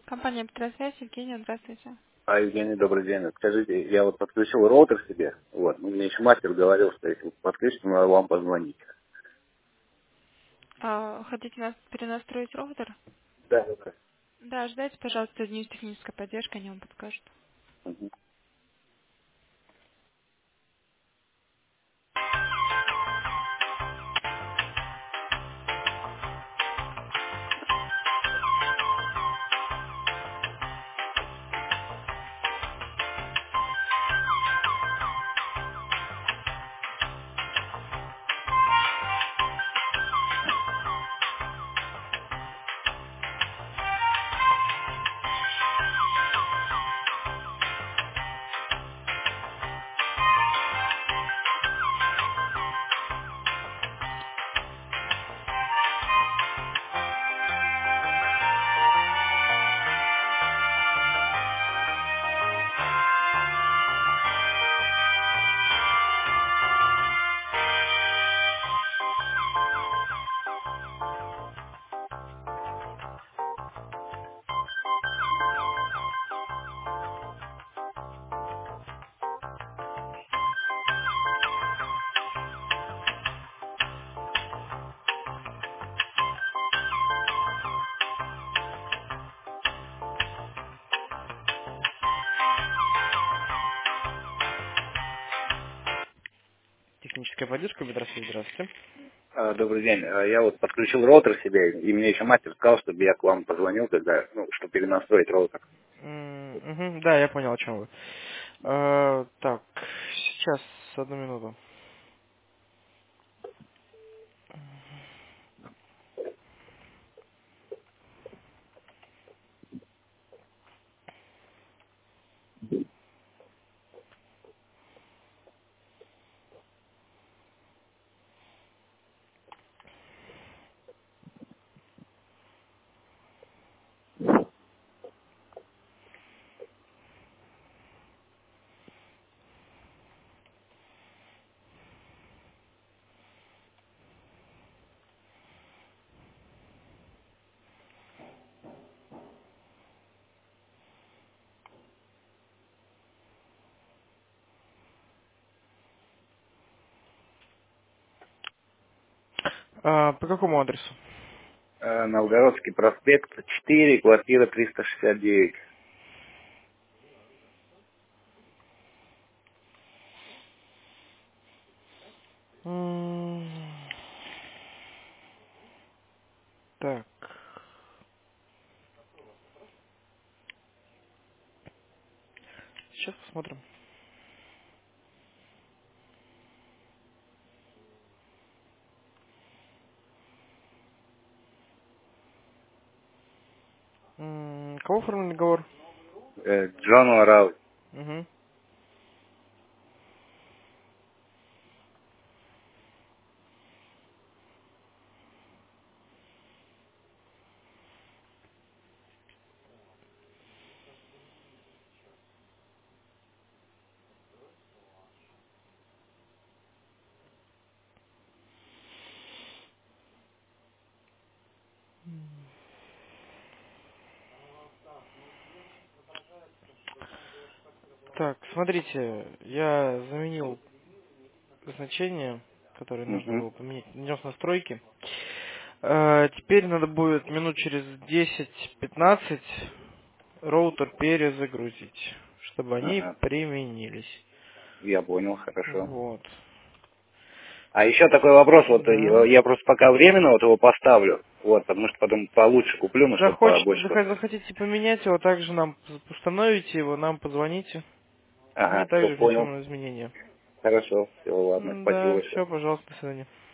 Компания Петросвязь, Евгения, здравствуйте. Евгений, добрый день. Скажите, я вот подключил роутер себе, вот, мне еще мастер говорил, что если подключить, надо вам позвонить. Хотите нас перенастроить роутер? Да, да. Да, ждайте, пожалуйста, дню технической поддержки, они вам подскажут. Мгм. Техническая поддержка, здравствуйте, здравствуйте. Добрый день. Я вот подключил роутер себе, и мне еще мастер сказал, чтобы я к вам позвонил, когда, ну, чтобы перенастроить роутер. Мгм, да, я понял, о чем вы. Так, сейчас, одну минуту. По какому адресу? Новгородский проспект 4, квартира 369. М, Так, сейчас посмотрим. Кого оформлен договор? Джон Орал. Угу. Так, смотрите, я заменил значение, которое нужно Угу. было поменять, внес настройки. Теперь надо будет минут через 10-15 роутер перезагрузить, чтобы они Ага. применились. Я понял, хорошо. Вот. А еще такой вопрос, вот Да. я просто пока временно вот его поставлю, вот, потому что потом получше куплю, ну, чтобы побольше. Захотите поменять его, также нам установите его, нам позвоните. Мы Ага, все также понял. внесем изменения. Хорошо, все, ладно, спасибо Да, большое. все, пожалуйста, до свидания.